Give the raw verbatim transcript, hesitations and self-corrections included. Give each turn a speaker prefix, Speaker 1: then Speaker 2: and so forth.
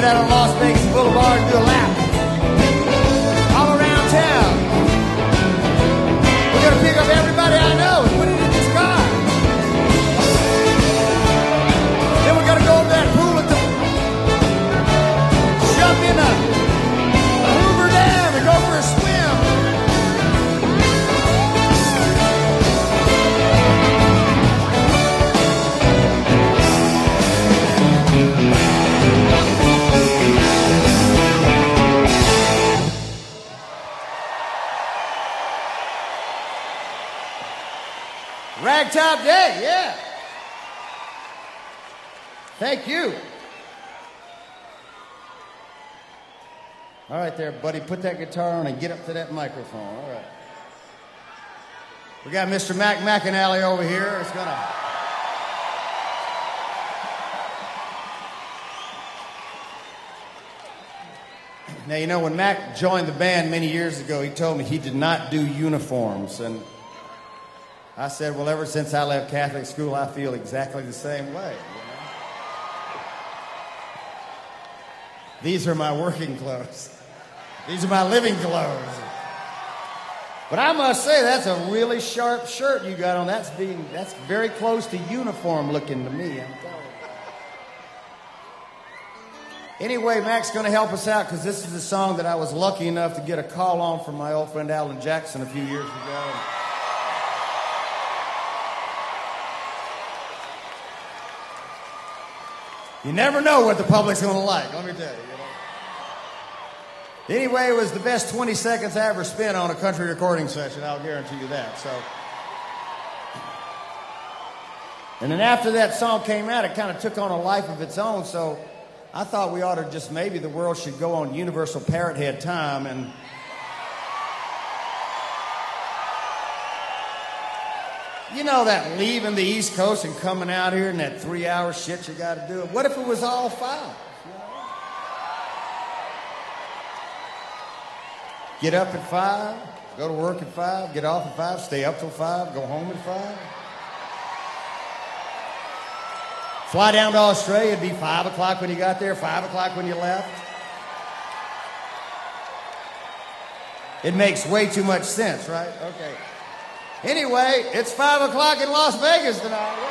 Speaker 1: out on Las Vegas Boulevard and do a lap all around town. We're gonna pick up everybody I know and put it in this car. Then we're gonna go over that pool at the jump in a Hoover Dam and go for a swim. Ragtop Day, yeah. Thank you. All right there, buddy, put that guitar on and get up to that microphone. All right. We got Mister Mac McAnally over here. It's gonna... Now, you know, when Mac joined the band many years ago, he told me he did not do uniforms, and I said, well, ever since I left Catholic school, I feel exactly the same way. You know? These are my working clothes. These are my living clothes. But I must say, that's a really sharp shirt you got on. That's being, that's very close to uniform looking to me, I'm telling you. Anyway, Mac's going to help us out because this is a song that I was lucky enough to get a call on from my old friend Alan Jackson a few years ago. You never know what the public's going to like, let me tell you, you know. Anyway, it was the best twenty seconds I ever spent on a country recording session, I'll guarantee you that. So, and then after that song came out, it kind of took on a life of its own, so I thought we ought to just, maybe the world should go on Universal Parrot Head time and you know that leaving the East Coast and coming out here and that three-hour shit you got to do. What if it was all five? You know? Get up at five, go to work at five, get off at five, stay up till five, go home at five. Fly down to Australia, it'd be five o'clock when you got there, five o'clock when you left. It makes way too much sense, right? Okay. Anyway, it's five o'clock in Las Vegas tonight.